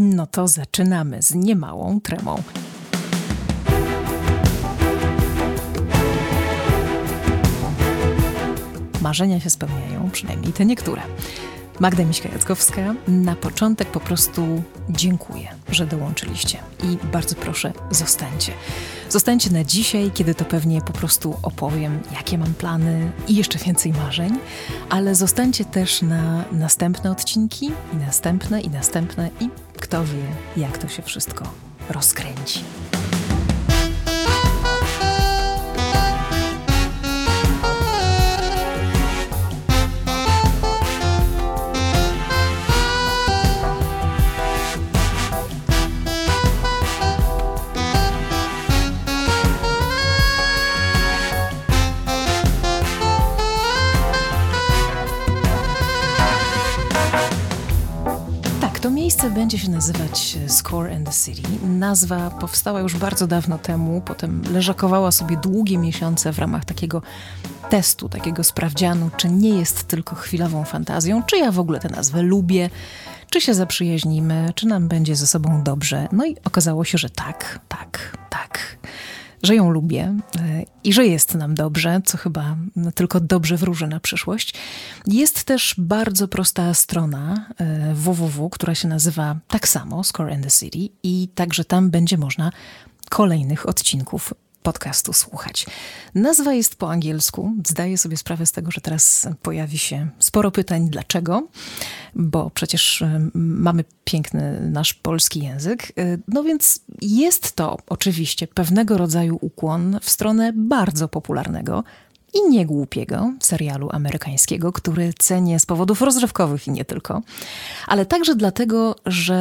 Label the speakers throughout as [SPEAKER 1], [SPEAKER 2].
[SPEAKER 1] No to zaczynamy z niemałą tremą. Marzenia się spełniają, przynajmniej te niektóre. Magda Miśka-Jackowska, na początek po prostu dziękuję, że dołączyliście i bardzo proszę, zostańcie. Zostańcie na dzisiaj, kiedy to pewnie po prostu opowiem, jakie mam plany i jeszcze więcej marzeń, ale zostańcie też na następne odcinki i następne i kto wie, jak to się wszystko rozkręci. To miejsce będzie się nazywać Score and the City. Nazwa powstała już bardzo dawno temu, potem leżakowała sobie długie miesiące w ramach takiego testu, takiego sprawdzianu, czy nie jest tylko chwilową fantazją, czy ja w ogóle tę nazwę lubię, czy się zaprzyjaźnimy, czy nam będzie ze sobą dobrze. No i okazało się, że tak. Że ją lubię i że jest nam dobrze, co chyba tylko dobrze wróży na przyszłość. Jest też bardzo prosta strona www, która się nazywa tak samo Score and the City i także tam będzie można kolejnych odcinków podcastu słuchać. Nazwa jest po angielsku. Zdaję sobie sprawę z tego, że teraz pojawi się sporo pytań. Dlaczego? Bo przecież mamy piękny nasz polski język. No więc jest to oczywiście pewnego rodzaju ukłon w stronę bardzo popularnego i niegłupiego serialu amerykańskiego, który cenię z powodów rozrywkowych i nie tylko. Ale także dlatego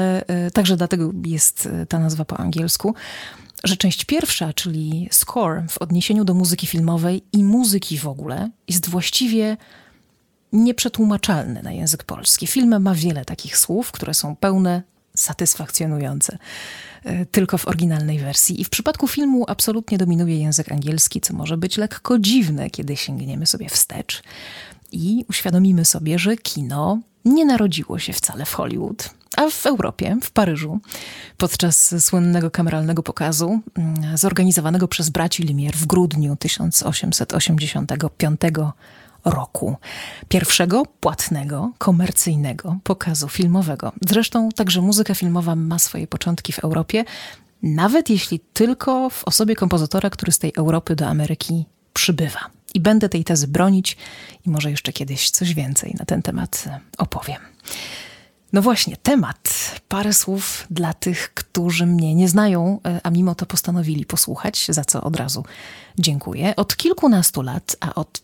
[SPEAKER 1] jest ta nazwa po angielsku, że część pierwsza, czyli score w odniesieniu do muzyki filmowej i muzyki w ogóle, jest właściwie nieprzetłumaczalny na język polski. Film ma wiele takich słów, które są pełne, satysfakcjonujące tylko w oryginalnej wersji. I w przypadku filmu absolutnie dominuje język angielski, co może być lekko dziwne, kiedy sięgniemy sobie wstecz i uświadomimy sobie, że kino nie narodziło się wcale w Hollywood, a w Europie, w Paryżu, podczas słynnego kameralnego pokazu zorganizowanego przez braci Lumière w grudniu 1885 roku. Pierwszego płatnego, komercyjnego pokazu filmowego. Zresztą także muzyka filmowa ma swoje początki w Europie, nawet jeśli tylko w osobie kompozytora, który z tej Europy do Ameryki przybywa. I będę tej tezy bronić i może jeszcze kiedyś coś więcej na ten temat opowiem. No właśnie, temat. Parę słów dla tych, którzy mnie nie znają, a mimo to postanowili posłuchać, za co od razu dziękuję. Od kilkunastu lat, a od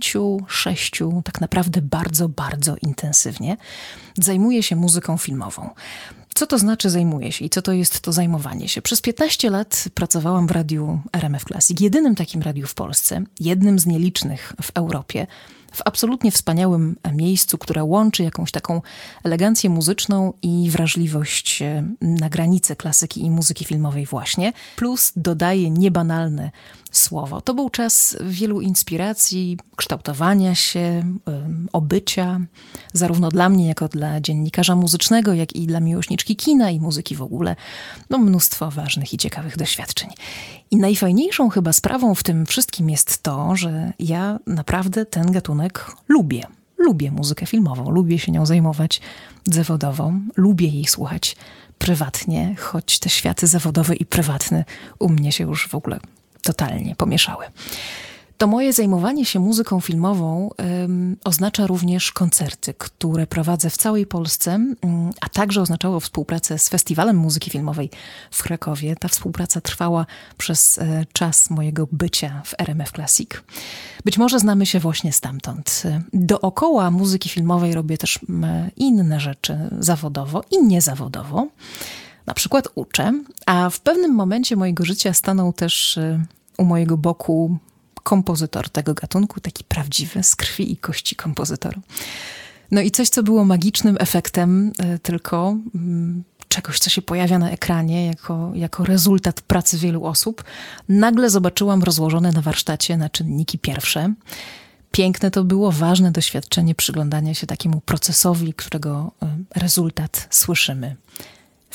[SPEAKER 1] 5-6 tak naprawdę bardzo, bardzo intensywnie zajmuję się muzyką filmową. Co to znaczy zajmuję się i co to jest to zajmowanie się? Przez 15 lat pracowałam w radiu RMF Classic, jedynym takim radiu w Polsce, jednym z nielicznych w Europie, w absolutnie wspaniałym miejscu, które łączy jakąś taką elegancję muzyczną i wrażliwość na granicy klasyki i muzyki filmowej właśnie, plus dodaje niebanalne słowo. To był czas wielu inspiracji, kształtowania się, obycia, zarówno dla mnie, jako dla dziennikarza muzycznego, jak i dla miłośniczki kina i muzyki w ogóle. No, mnóstwo ważnych i ciekawych doświadczeń. I najfajniejszą chyba sprawą w tym wszystkim jest to, że ja naprawdę ten gatunek lubię. Lubię muzykę filmową, lubię się nią zajmować zawodowo, lubię jej słuchać prywatnie, choć te światy zawodowe i prywatne u mnie się już w ogóle totalnie pomieszały. To moje zajmowanie się muzyką filmową oznacza również koncerty, które prowadzę w całej Polsce, a także oznaczało współpracę z Festiwalem Muzyki Filmowej w Krakowie. Ta współpraca trwała przez czas mojego bycia w RMF Classic. Być może znamy się właśnie stamtąd. Dookoła muzyki filmowej robię też inne rzeczy zawodowo i niezawodowo. Na przykład uczę, a w pewnym momencie mojego życia stanął też u mojego boku kompozytor tego gatunku, taki prawdziwy, z krwi i kości kompozytor. No i coś, co było magicznym efektem tylko czegoś, co się pojawia na ekranie jako rezultat pracy wielu osób, nagle zobaczyłam rozłożone na warsztacie na czynniki pierwsze. Piękne to było, ważne doświadczenie przyglądania się takiemu procesowi, którego rezultat słyszymy w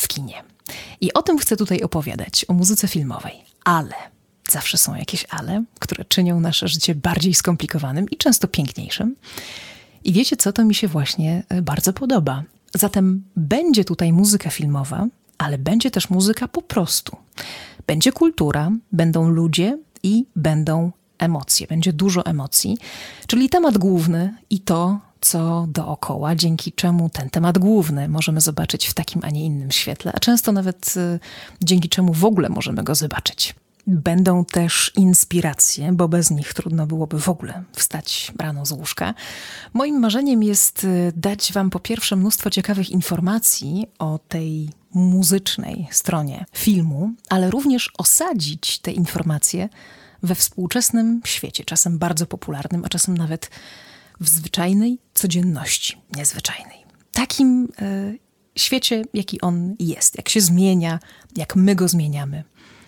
[SPEAKER 1] kinie. I o tym chcę tutaj opowiadać, o muzyce filmowej. Ale zawsze są jakieś ale, które czynią nasze życie bardziej skomplikowanym i często piękniejszym. I wiecie co, to mi się właśnie bardzo podoba. Zatem będzie tutaj muzyka filmowa, ale będzie też muzyka po prostu. Będzie kultura, będą ludzie i będą emocje. Będzie dużo emocji, czyli temat główny i to, co dookoła, dzięki czemu ten temat główny możemy zobaczyć w takim, a nie innym świetle, a często nawet dzięki czemu w ogóle możemy go zobaczyć. Będą też inspiracje, bo bez nich trudno byłoby w ogóle wstać rano z łóżka. Moim marzeniem jest dać wam po pierwsze mnóstwo ciekawych informacji o tej muzycznej stronie filmu, ale również osadzić te informacje we współczesnym świecie, czasem bardzo popularnym, a czasem nawet w zwyczajnej codzienności, niezwyczajnej. Takim świecie, jaki on jest, jak się zmienia, jak my go zmieniamy.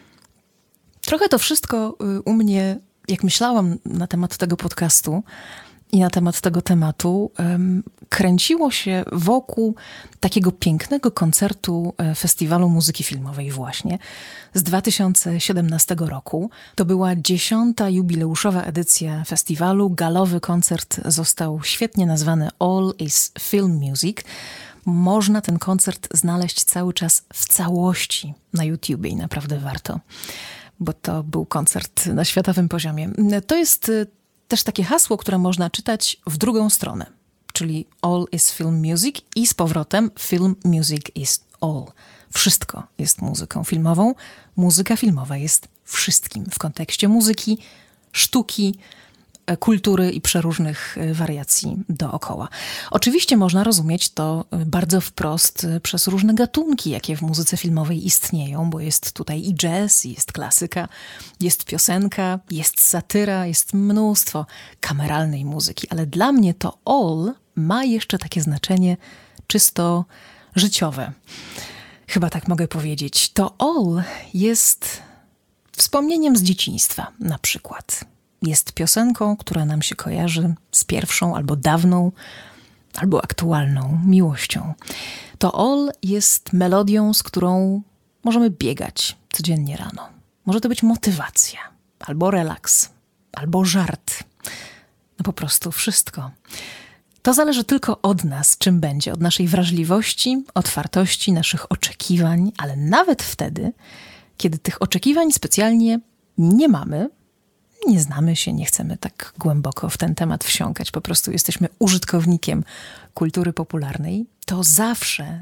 [SPEAKER 1] Trochę to wszystko u mnie, jak myślałam na temat tego podcastu i na temat tego tematu, kręciło się wokół takiego pięknego koncertu Festiwalu Muzyki Filmowej właśnie z 2017 roku. To była 10. jubileuszowa edycja festiwalu. Galowy koncert został świetnie nazwany All is Film Music. Można ten koncert znaleźć cały czas w całości na YouTubie i naprawdę warto, bo to był koncert na światowym poziomie. To jest też takie hasło, które można czytać w drugą stronę, czyli All is Film Music i z powrotem Film Music is all. Wszystko jest muzyką filmową. Muzyka filmowa jest wszystkim w kontekście muzyki, sztuki, kultury i przeróżnych wariacji dookoła. Oczywiście można rozumieć to bardzo wprost przez różne gatunki, jakie w muzyce filmowej istnieją, bo jest tutaj i jazz, jest klasyka, jest piosenka, jest satyra, jest mnóstwo kameralnej muzyki, ale dla mnie to all ma jeszcze takie znaczenie czysto życiowe. Chyba tak mogę powiedzieć. To all jest wspomnieniem z dzieciństwa na przykład. Jest piosenką, która nam się kojarzy z pierwszą albo dawną, albo aktualną miłością. To all jest melodią, z którą możemy biegać codziennie rano. Może to być motywacja, albo relaks, albo żart. No po prostu wszystko. To zależy tylko od nas, czym będzie, od naszej wrażliwości, otwartości, naszych oczekiwań, ale nawet wtedy, kiedy tych oczekiwań specjalnie nie mamy, nie znamy się, nie chcemy tak głęboko w ten temat wsiąkać, po prostu jesteśmy użytkownikiem kultury popularnej, to zawsze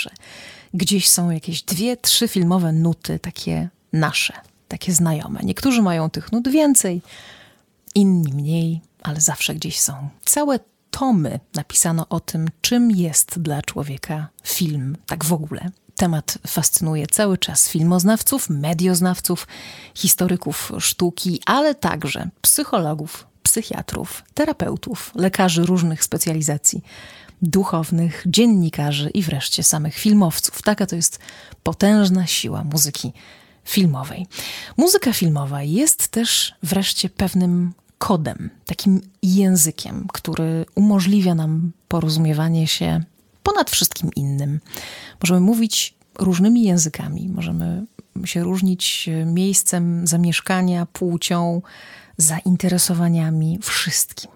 [SPEAKER 1] gdzieś są jakieś 2-3 filmowe nuty, takie nasze, takie znajome. Niektórzy mają tych nut więcej, inni mniej, ale zawsze gdzieś są. Całe tomy napisano o tym, czym jest dla człowieka film, tak w ogóle. Temat fascynuje cały czas filmoznawców, medioznawców, historyków sztuki, ale także psychologów, psychiatrów, terapeutów, lekarzy różnych specjalizacji, duchownych, dziennikarzy i wreszcie samych filmowców. Taka to jest potężna siła muzyki filmowej. Muzyka filmowa jest też wreszcie pewnym kodem, takim językiem, który umożliwia nam porozumiewanie się ponad wszystkim innym. Możemy mówić różnymi językami, możemy się różnić miejscem zamieszkania, płcią, zainteresowaniami, wszystkim.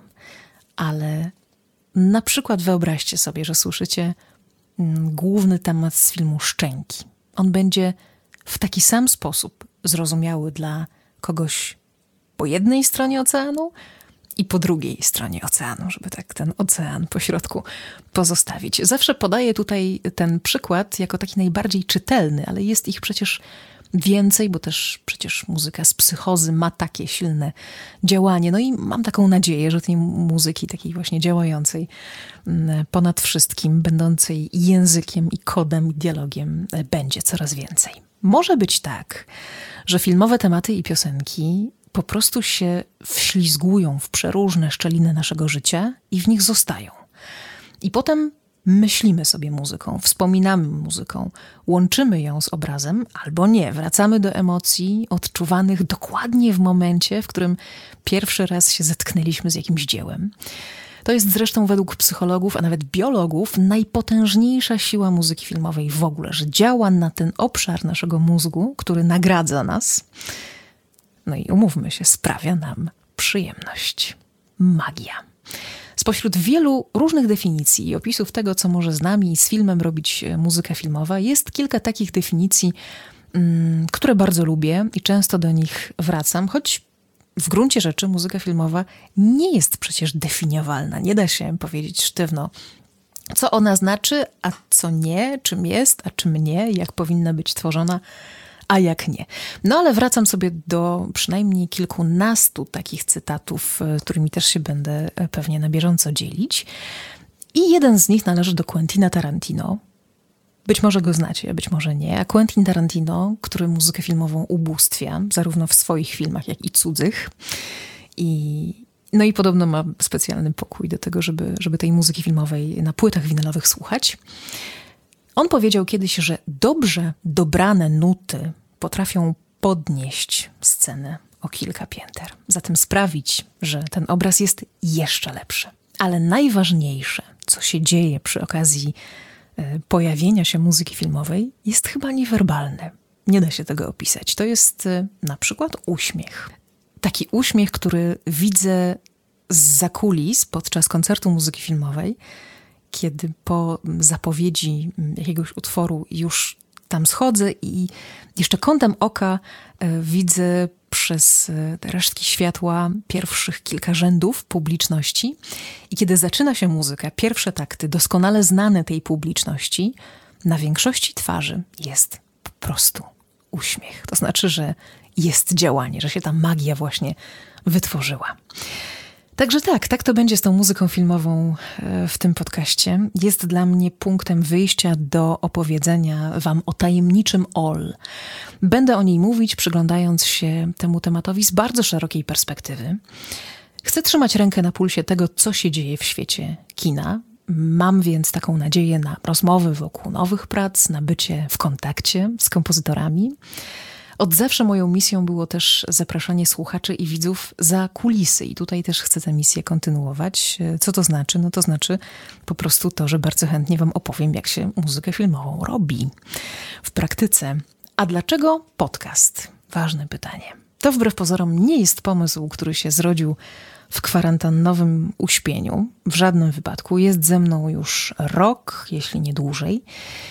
[SPEAKER 1] Ale na przykład wyobraźcie sobie, że słyszycie główny temat z filmu Szczęki. On będzie w taki sam sposób zrozumiały dla kogoś po jednej stronie oceanu i po drugiej stronie oceanu, żeby tak ten ocean pośrodku pozostawić. Zawsze podaję tutaj ten przykład jako taki najbardziej czytelny, ale jest ich przecież więcej, bo też przecież muzyka z Psychozy ma takie silne działanie. No i mam taką nadzieję, że tej muzyki takiej właśnie działającej ponad wszystkim, będącej językiem i kodem, i dialogiem będzie coraz więcej. Może być tak, że filmowe tematy i piosenki po prostu się wślizgują w przeróżne szczeliny naszego życia i w nich zostają. I potem myślimy sobie muzyką, wspominamy muzyką, łączymy ją z obrazem albo nie. Wracamy do emocji odczuwanych dokładnie w momencie, w którym pierwszy raz się zetknęliśmy z jakimś dziełem. To jest zresztą według psychologów, a nawet biologów, najpotężniejsza siła muzyki filmowej w ogóle, że działa na ten obszar naszego mózgu, który nagradza nas. No i umówmy się, sprawia nam przyjemność. Magia. Spośród wielu różnych definicji i opisów tego, co może z nami i z filmem robić muzyka filmowa, jest kilka takich definicji, które bardzo lubię i często do nich wracam, choć w gruncie rzeczy muzyka filmowa nie jest przecież definiowalna. Nie da się powiedzieć sztywno, co ona znaczy, a co nie, czym jest, a czym nie, jak powinna być tworzona, a jak nie. No ale wracam sobie do przynajmniej kilkunastu takich cytatów, którymi też się będę pewnie na bieżąco dzielić. I jeden z nich należy do Quentina Tarantino. Być może go znacie, być może nie. A Quentin Tarantino, który muzykę filmową ubóstwia, zarówno w swoich filmach, jak i cudzych. No i podobno ma specjalny pokój do tego, żeby tej muzyki filmowej na płytach winylowych słuchać. On powiedział kiedyś, że dobrze dobrane nuty potrafią podnieść scenę o kilka pięter. Zatem sprawić, że ten obraz jest jeszcze lepszy. Ale najważniejsze, co się dzieje przy okazji pojawienia się muzyki filmowej, jest chyba niewerbalne. Nie da się tego opisać. To jest na przykład uśmiech. Taki uśmiech, który widzę zza kulis podczas koncertu muzyki filmowej, kiedy po zapowiedzi jakiegoś utworu już tam schodzę i jeszcze kątem oka widzę przez te resztki światła pierwszych kilka rzędów publiczności. I kiedy zaczyna się muzyka, pierwsze takty, doskonale znane tej publiczności, na większości twarzy jest po prostu uśmiech. To znaczy, że jest działanie, że się ta magia właśnie wytworzyła. Także tak to będzie z tą muzyką filmową w tym podcaście. Jest dla mnie punktem wyjścia do opowiedzenia wam o tajemniczym All. Będę o niej mówić, przyglądając się temu tematowi z bardzo szerokiej perspektywy. Chcę trzymać rękę na pulsie tego, co się dzieje w świecie kina. Mam więc taką nadzieję na rozmowy wokół nowych prac, na bycie w kontakcie z kompozytorami. Od zawsze moją misją było też zapraszanie słuchaczy i widzów za kulisy i tutaj też chcę tę misję kontynuować. Co to znaczy? No to znaczy po prostu to, że bardzo chętnie wam opowiem, jak się muzykę filmową robi w praktyce. A dlaczego podcast? Ważne pytanie. To wbrew pozorom nie jest pomysł, który się zrodził w kwarantannowym uśpieniu. W żadnym wypadku. Jest ze mną już rok, jeśli nie dłużej.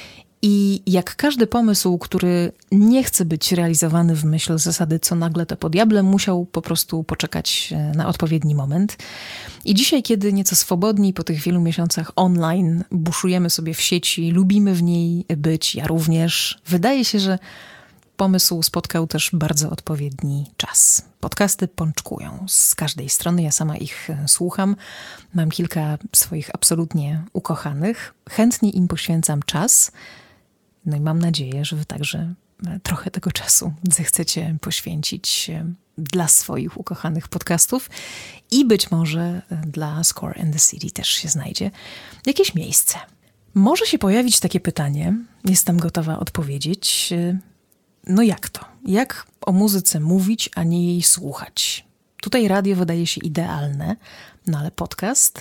[SPEAKER 1] I jak każdy pomysł, który nie chce być realizowany w myśl zasady co nagle to po diable, musiał po prostu poczekać na odpowiedni moment. I dzisiaj, kiedy nieco swobodniej po tych wielu miesiącach online buszujemy sobie w sieci, lubimy w niej być, ja również, wydaje się, że pomysł spotkał też bardzo odpowiedni czas. Podcasty pączkują z każdej strony, ja sama ich słucham. Mam kilka swoich absolutnie ukochanych. Chętnie im poświęcam czas. No i mam nadzieję, że wy także trochę tego czasu zechcecie poświęcić dla swoich ukochanych podcastów i być może dla Score and the City też się znajdzie jakieś miejsce. Może się pojawić takie pytanie, jestem gotowa odpowiedzieć, no jak to? Jak o muzyce mówić, a nie jej słuchać? Tutaj radio wydaje się idealne, no ale podcast?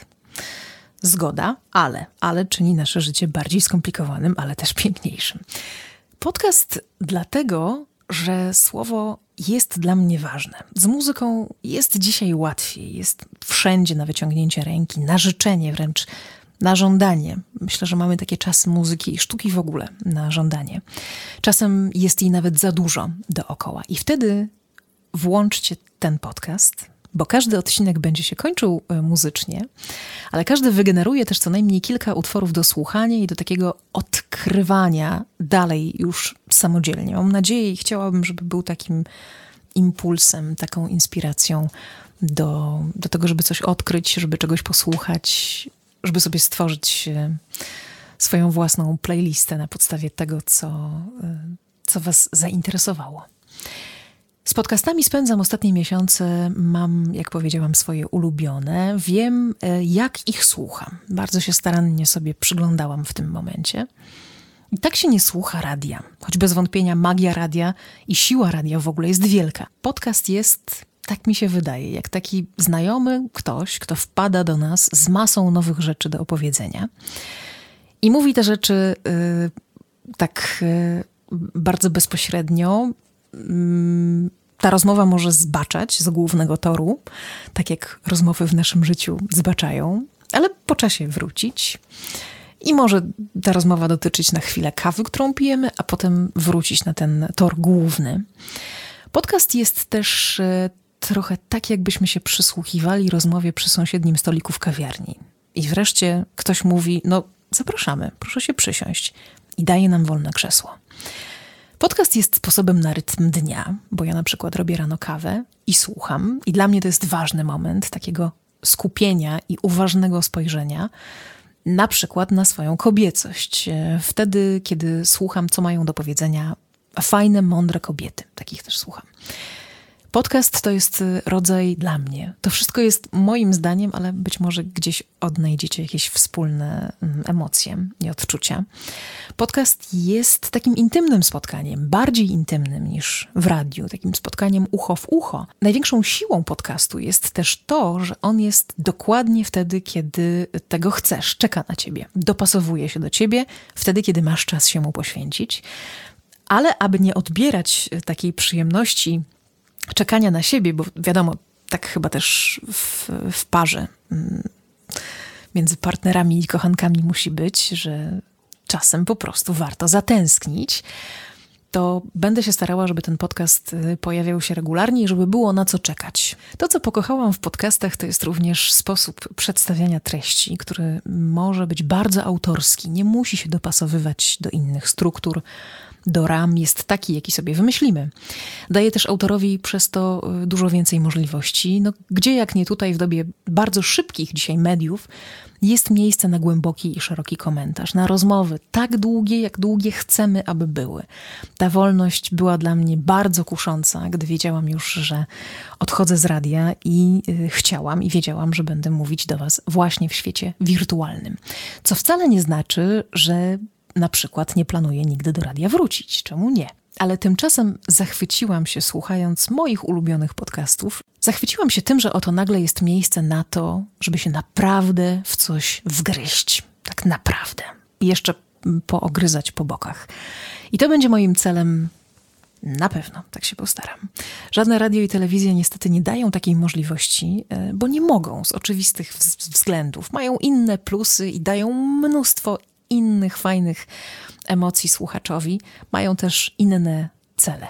[SPEAKER 1] Zgoda, ale czyni nasze życie bardziej skomplikowanym, ale też piękniejszym. Podcast dlatego, że słowo jest dla mnie ważne. Z muzyką jest dzisiaj łatwiej, jest wszędzie na wyciągnięcie ręki, na życzenie wręcz, na żądanie. Myślę, że mamy takie czasy muzyki i sztuki w ogóle na żądanie. Czasem jest jej nawet za dużo dookoła. I wtedy włączcie ten podcast, bo każdy odcinek będzie się kończył muzycznie, ale każdy wygeneruje też co najmniej kilka utworów do słuchania i do takiego odkrywania dalej już samodzielnie. Mam nadzieję i chciałabym, żeby był takim impulsem, taką inspiracją do tego, żeby coś odkryć, żeby czegoś posłuchać, żeby sobie stworzyć swoją własną playlistę na podstawie tego, co was zainteresowało. Z podcastami spędzam ostatnie miesiące, mam, jak powiedziałam, swoje ulubione. Wiem, jak ich słucham. Bardzo się starannie sobie przyglądałam w tym momencie. I tak się nie słucha radia. Choć bez wątpienia magia radia i siła radia w ogóle jest wielka. Podcast jest Tak mi się wydaje, jak taki znajomy ktoś, kto wpada do nas z masą nowych rzeczy do opowiedzenia i mówi te rzeczy bardzo bezpośrednio. Ta rozmowa może zbaczać z głównego toru, tak jak rozmowy w naszym życiu zbaczają, ale po czasie wrócić. I może ta rozmowa dotyczyć na chwilę kawy, którą pijemy, a potem wrócić na ten tor główny. Podcast jest też trochę tak, jakbyśmy się przysłuchiwali rozmowie przy sąsiednim stoliku w kawiarni. I wreszcie ktoś mówi, no zapraszamy, proszę się przysiąść. I daje nam wolne krzesło. Podcast jest sposobem na rytm dnia, bo ja na przykład robię rano kawę i słucham. I dla mnie to jest ważny moment takiego skupienia i uważnego spojrzenia na przykład na swoją kobiecość. Wtedy, kiedy słucham, co mają do powiedzenia fajne, mądre kobiety. Takich też słucham. Podcast to jest rodzaj dla mnie. To wszystko jest moim zdaniem, ale być może gdzieś odnajdziecie jakieś wspólne emocje i odczucia. Podcast jest takim intymnym spotkaniem, bardziej intymnym niż w radiu, takim spotkaniem ucho w ucho. Największą siłą podcastu jest też to, że on jest dokładnie wtedy, kiedy tego chcesz, czeka na ciebie, dopasowuje się do ciebie, wtedy, kiedy masz czas się mu poświęcić. Ale aby nie odbierać takiej przyjemności czekania na siebie, bo wiadomo, tak chyba też w parze między partnerami i kochankami musi być, że czasem po prostu warto zatęsknić, to będę się starała, żeby ten podcast pojawiał się regularnie i żeby było na co czekać. To, co pokochałam w podcastach, to jest również sposób przedstawiania treści, który może być bardzo autorski, nie musi się dopasowywać do innych struktur, do ram, jest taki, jaki sobie wymyślimy. Daje też autorowi przez to dużo więcej możliwości. No, gdzie jak nie tutaj w dobie bardzo szybkich dzisiaj mediów jest miejsce na głęboki i szeroki komentarz, na rozmowy tak długie, jak długie chcemy, aby były. Ta wolność była dla mnie bardzo kusząca, gdy wiedziałam już, że odchodzę z radia i chciałam i wiedziałam, że będę mówić do was właśnie w świecie wirtualnym. Co wcale nie znaczy, że na przykład nie planuję nigdy do radia wrócić. Czemu nie? Ale tymczasem zachwyciłam się słuchając moich ulubionych podcastów. Zachwyciłam się tym, że oto nagle jest miejsce na to, żeby się naprawdę w coś wgryźć. Tak naprawdę. I jeszcze poogryzać po bokach. I to będzie moim celem na pewno. Tak się postaram. Żadne radio i telewizja niestety nie dają takiej możliwości, bo nie mogą z oczywistych względów. Mają inne plusy i dają mnóstwo innych fajnych emocji słuchaczowi, mają też inne cele.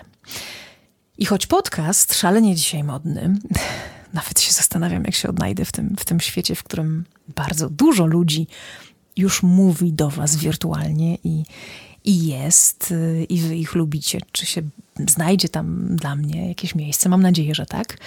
[SPEAKER 1] I choć podcast szalenie dzisiaj modny, nawet się zastanawiam, jak się odnajdę w tym świecie, w którym bardzo dużo ludzi już mówi do was wirtualnie i jest, i wy ich lubicie. Czy się znajdzie tam dla mnie jakieś miejsce? Mam nadzieję, że tak.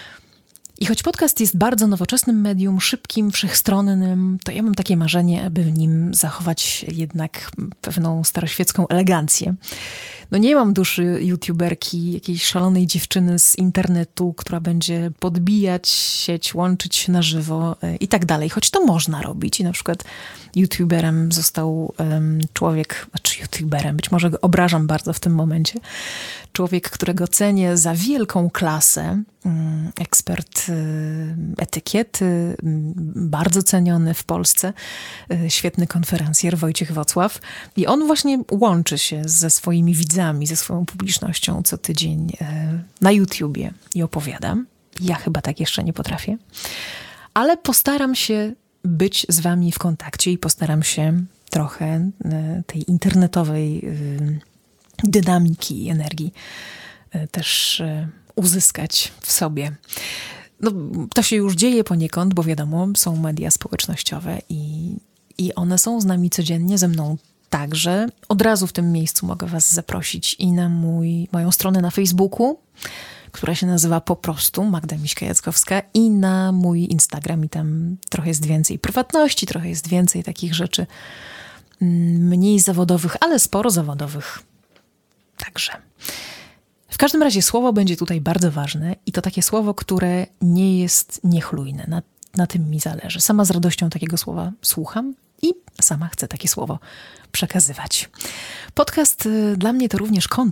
[SPEAKER 1] I choć podcast jest bardzo nowoczesnym medium, szybkim, wszechstronnym, to ja mam takie marzenie, aby w nim zachować jednak pewną staroświecką elegancję. No nie mam duszy youtuberki, jakiejś szalonej dziewczyny z internetu, która będzie podbijać sieć, łączyć się na żywo i tak dalej. Choć to można robić i na przykład youtuberem został być może go obrażam bardzo w tym momencie, człowiek, którego cenię za wielką klasę, ekspert etykiety, bardzo ceniony w Polsce, świetny konferencjer Wojciech Wocław. I on właśnie łączy się ze swoimi widzami, ze swoją publicznością co tydzień na YouTubie i opowiadam. Ja chyba tak jeszcze nie potrafię. Ale postaram się być z wami w kontakcie i postaram się trochę tej internetowej dynamiki i energii też uzyskać w sobie. No, to się już dzieje poniekąd, bo wiadomo, są media społecznościowe i one są z nami codziennie, ze mną także. Od razu w tym miejscu mogę was zaprosić i na moją stronę na Facebooku, która się nazywa po prostu Magda Miśka-Jackowska, i na mój Instagram, i tam trochę jest więcej prywatności, trochę jest więcej takich rzeczy mniej zawodowych, ale sporo zawodowych także. W każdym razie słowo będzie tutaj bardzo ważne i to takie słowo, które nie jest niechlujne. Na tym mi zależy. Sama z radością takiego słowa słucham i sama chcę takie słowo przekazywać. Podcast dla mnie to również kontakt.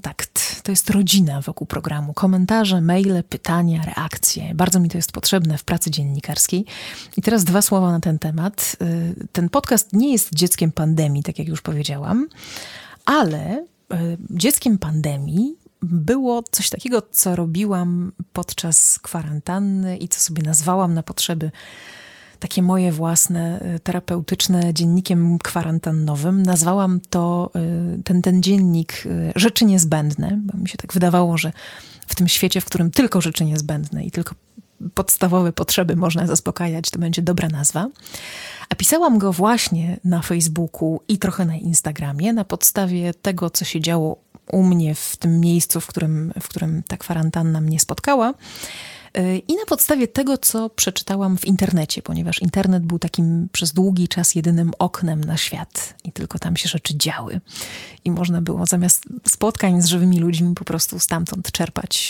[SPEAKER 1] to jest rodzina wokół programu. Komentarze, maile, pytania, reakcje. Bardzo mi to jest potrzebne w pracy dziennikarskiej. I teraz 2 słowa na ten temat. Ten podcast nie jest dzieckiem pandemii, tak jak już powiedziałam, ale dzieckiem pandemii było coś takiego, co robiłam podczas kwarantanny i co sobie nazwałam na potrzeby takie moje własne, terapeutyczne, dziennikiem kwarantannowym. Nazwałam to, ten dziennik rzeczy niezbędne, bo mi się tak wydawało, że w tym świecie, w którym tylko rzeczy niezbędne i tylko podstawowe potrzeby można zaspokajać, to będzie dobra nazwa. A pisałam go właśnie na Facebooku i trochę na Instagramie na podstawie tego, co się działo u mnie w tym miejscu, w którym ta kwarantanna mnie spotkała. I na podstawie tego, co przeczytałam w internecie, ponieważ internet był takim przez długi czas jedynym oknem na świat i tylko tam się rzeczy działy. I można było zamiast spotkań z żywymi ludźmi po prostu stamtąd czerpać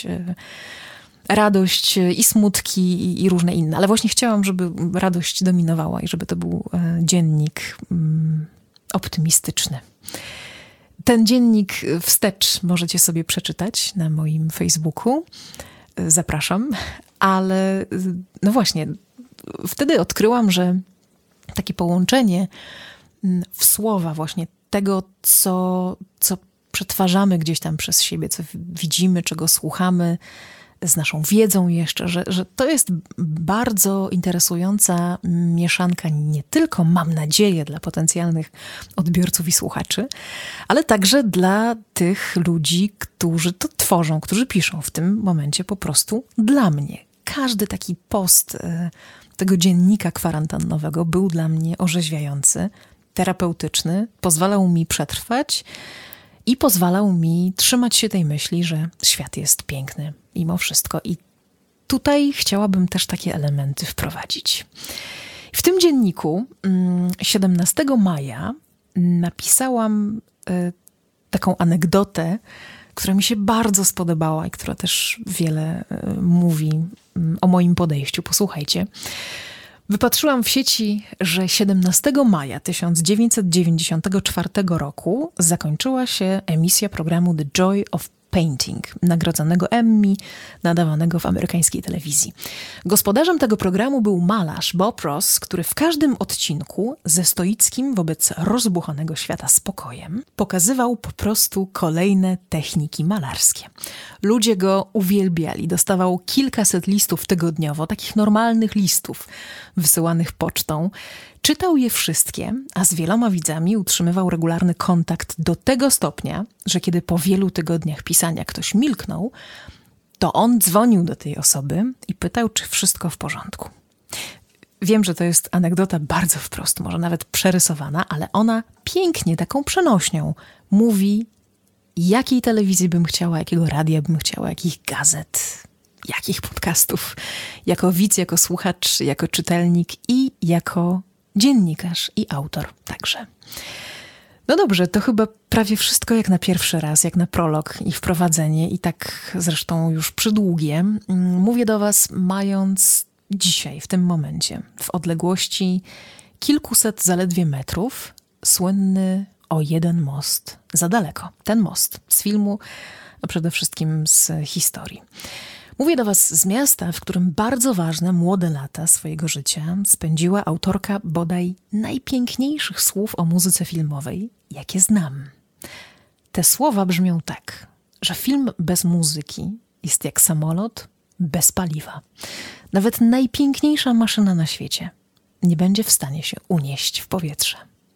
[SPEAKER 1] radość i smutki i różne inne. Ale właśnie chciałam, żeby radość dominowała i żeby to był dziennik optymistyczny. Ten dziennik wstecz możecie sobie przeczytać na moim Facebooku. Zapraszam. Ale no właśnie, wtedy odkryłam, że takie połączenie w słowa właśnie tego, co przetwarzamy gdzieś tam przez siebie, co widzimy, czego słuchamy, z naszą wiedzą jeszcze, że to jest bardzo interesująca mieszanka nie tylko, mam nadzieję, dla potencjalnych odbiorców i słuchaczy, ale także dla tych ludzi, którzy to tworzą, którzy piszą w tym momencie po prostu dla mnie. Każdy taki post tego dziennika kwarantannowego był dla mnie orzeźwiający, terapeutyczny, pozwalał mi przetrwać i pozwalał mi trzymać się tej myśli, że świat jest piękny mimo wszystko. I tutaj chciałabym też takie elementy wprowadzić. W tym dzienniku 17 maja napisałam taką anegdotę, która mi się bardzo spodobała i która też wiele mówi o moim podejściu. Posłuchajcie. Wypatrzyłam w sieci, że 17 maja 1994 roku zakończyła się emisja programu The Joy of Painting, nagrodzonego Emmy, nadawanego w amerykańskiej telewizji. Gospodarzem tego programu był malarz Bob Ross, który w każdym odcinku ze stoickim wobec rozbuchanego świata spokojem pokazywał po prostu kolejne techniki malarskie. Ludzie go uwielbiali. Dostawał kilkaset listów tygodniowo, takich normalnych listów wysyłanych pocztą. Czytał je wszystkie, a z wieloma widzami utrzymywał regularny kontakt do tego stopnia, że kiedy po wielu tygodniach pisania ktoś milknął, to on dzwonił do tej osoby i pytał, czy wszystko w porządku. Wiem, że to jest anegdota bardzo wprost, może nawet przerysowana, ale ona pięknie, taką przenośnią mówi, jakiej telewizji bym chciała, jakiego radia bym chciała, jakich gazet, jakich podcastów, jako widz, jako słuchacz, jako czytelnik i jako dziennikarz i autor także. No dobrze, to chyba prawie wszystko jak na pierwszy raz, jak na prolog i wprowadzenie i tak zresztą już przydługie. Mówię do was mając dzisiaj, w tym momencie, w odległości kilkuset zaledwie metrów, słynny O jeden most za daleko. Ten most z filmu, a przede wszystkim z historii. Mówię do was z miasta, w którym bardzo ważne młode lata swojego życia spędziła autorka bodaj najpiękniejszych słów o muzyce filmowej, jakie znam. Te słowa brzmią tak, że film bez muzyki jest jak samolot bez paliwa. Nawet najpiękniejsza maszyna na świecie nie będzie w stanie się unieść w powietrze.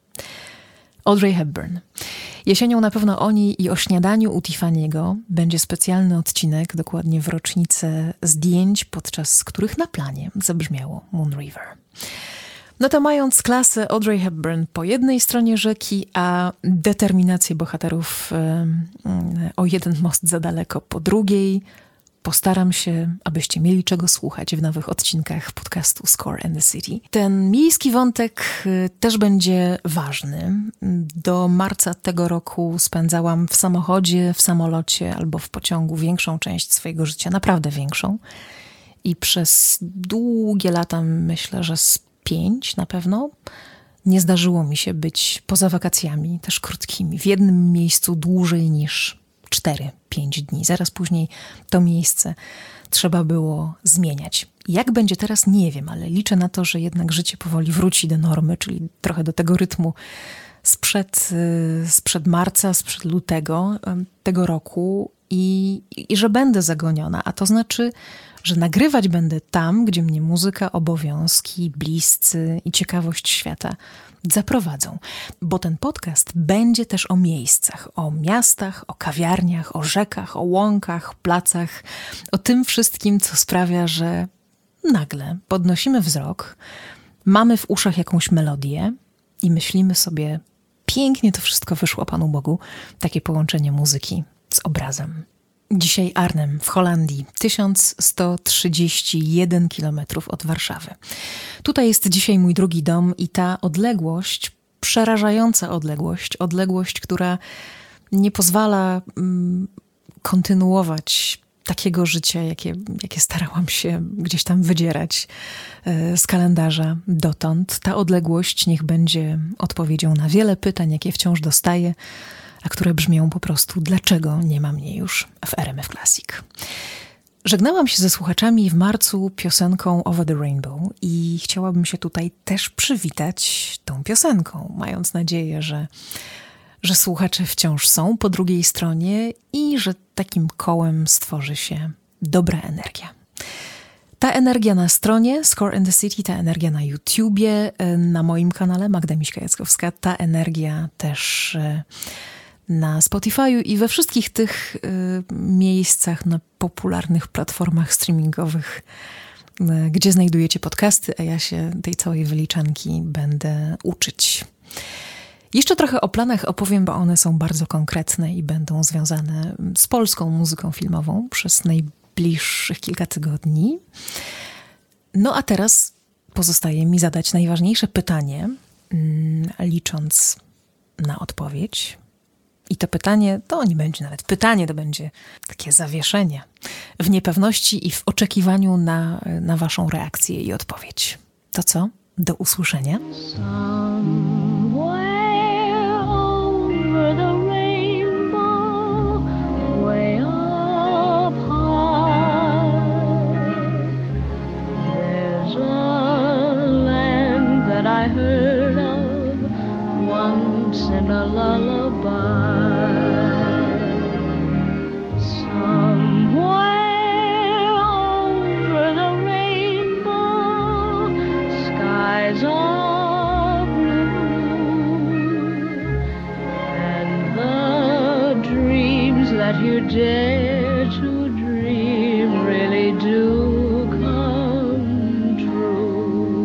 [SPEAKER 1] Audrey Hepburn. Jesienią na pewno o niej i o śniadaniu u Tiffany'ego będzie specjalny odcinek, dokładnie w rocznicę zdjęć, podczas których na planie zabrzmiało Moon River. No to mając klasę Audrey Hepburn po jednej stronie rzeki, a determinację bohaterów o jeden most za daleko po drugiej, postaram się, abyście mieli czego słuchać w nowych odcinkach podcastu Score and the City. Ten miejski wątek też będzie ważny. Do marca tego roku spędzałam w samochodzie, w samolocie albo w pociągu większą część swojego życia, naprawdę większą. I przez długie lata, myślę, że z 5 na pewno, nie zdarzyło mi się być poza wakacjami, też krótkimi, w jednym miejscu dłużej niż 4-5 dni. Zaraz później to miejsce trzeba było zmieniać. Jak będzie teraz, nie wiem, ale liczę na to, że jednak życie powoli wróci do normy, czyli trochę do tego rytmu sprzed marca, sprzed lutego tego roku i że będę zagoniona, a to znaczy, że nagrywać będę tam, gdzie mnie muzyka, obowiązki, bliscy i ciekawość świata zaprowadzą. Bo ten podcast będzie też o miejscach, o miastach, o kawiarniach, o rzekach, o łąkach, placach, o tym wszystkim, co sprawia, że nagle podnosimy wzrok, mamy w uszach jakąś melodię i myślimy sobie, pięknie to wszystko wyszło Panu Bogu, takie połączenie muzyki z obrazem. Dzisiaj Arnhem w Holandii, 1131 kilometrów od Warszawy. Tutaj jest dzisiaj mój drugi dom i ta odległość, przerażająca odległość, która nie pozwala kontynuować takiego życia, jakie starałam się gdzieś tam wydzierać z kalendarza dotąd. Ta odległość niech będzie odpowiedzią na wiele pytań, jakie wciąż dostaję, a które brzmią po prostu, dlaczego nie ma mnie już w RMF Classic. Żegnałam się ze słuchaczami w marcu piosenką Over the Rainbow i chciałabym się tutaj też przywitać tą piosenką, mając nadzieję, że słuchacze wciąż są po drugiej stronie i że takim kołem stworzy się dobra energia. Ta energia na stronie Score and the City, ta energia na YouTubie, na moim kanale Magda Miśka-Jackowska, ta energia też na Spotify'u i we wszystkich tych miejscach na popularnych platformach streamingowych, gdzie znajdujecie podcasty, a ja się tej całej wyliczanki będę uczyć. Jeszcze trochę o planach opowiem, bo one są bardzo konkretne i będą związane z polską muzyką filmową przez najbliższych kilka tygodni. No a teraz pozostaje mi zadać najważniejsze pytanie, licząc na odpowiedź. I to pytanie to nie będzie nawet pytanie, to będzie takie zawieszenie w niepewności i w oczekiwaniu na waszą reakcję i odpowiedź. To co? Do usłyszenia.
[SPEAKER 2] I heard of once in a lullaby. Somewhere over the rainbow, skies are blue, and the dreams that you dare to dream really do come true.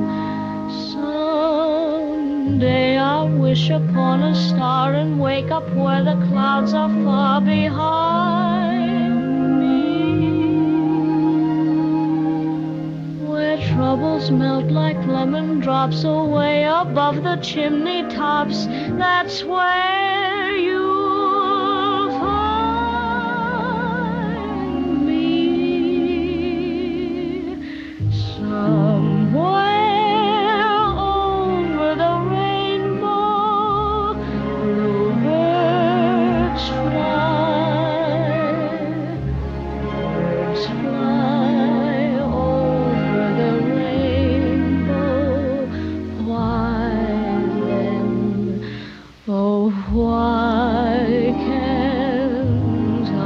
[SPEAKER 2] Someday I'll wish upon a star and wake up where the clouds are far behind me, where troubles melt like lemon drops away above the chimney tops. That's where you'll find me. Somewhere over the rainbow, bluebirds fly. Birds fly over the rainbow. Why then, oh why can't I?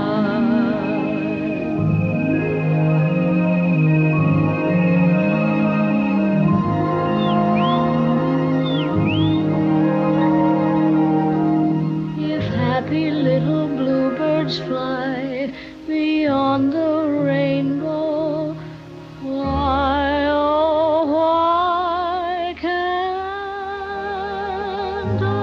[SPEAKER 2] If happy little bluebirds fly beyond the rainbow, why, oh, why can't I?